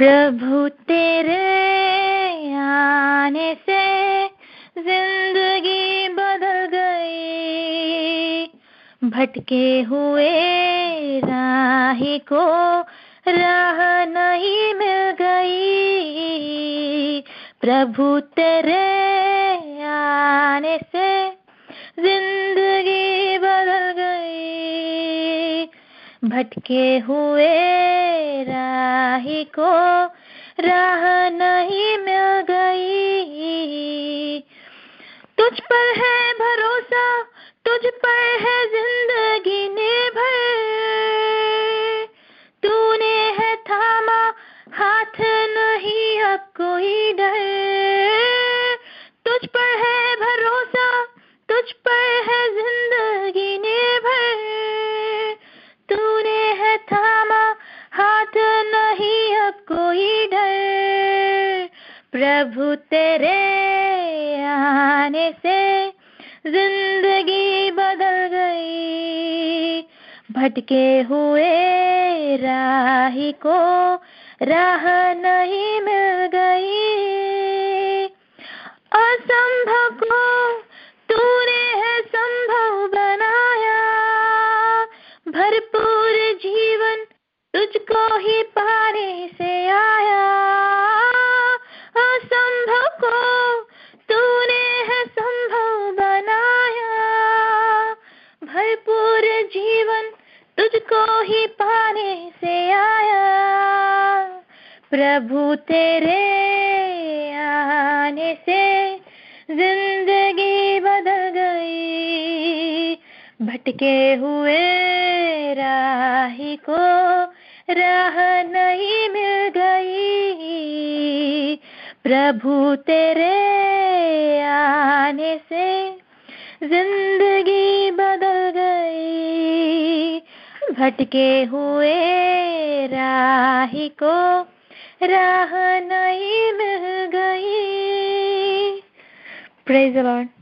प्रभु तेरे आने से जिंदगी बदल गई, भटके हुए राही को राह नहीं मिल गई। प्रभु तेरे आने से जिंदगी बदल गई, भटके हुए राही को राह नहीं मिल गई। तुझ पर है भरोसा, तुझ पर है जिंदगी निर्भर, तूने है थामा हाथ, नहीं अब कोई डर। तुझ पर है भरोसा, तुझ पर है जिंदगी निर्भर, तूने है थामा हाथ, नहीं अब कोई डर। प्रभु तेरे आने से जिंदगी बदल गई, भटके हुए राही को राह नहीं मिल गई। असंभव को तूने है संभव बनाया, भरपूर जीवन तुझको ही पाने से आया। असंभव को तूने है संभव बनाया, भरपूर जीवन तुझको ही पाने से आया। प्रभु तेरे आने से जिंदगी बदल गई, भटके हुए राही को राह नहीं मिल गई। प्रभु तेरे आने से जिंदगी बदल गई, भटके हुए राही को राह नहीं मिल गई। Praise the Lord.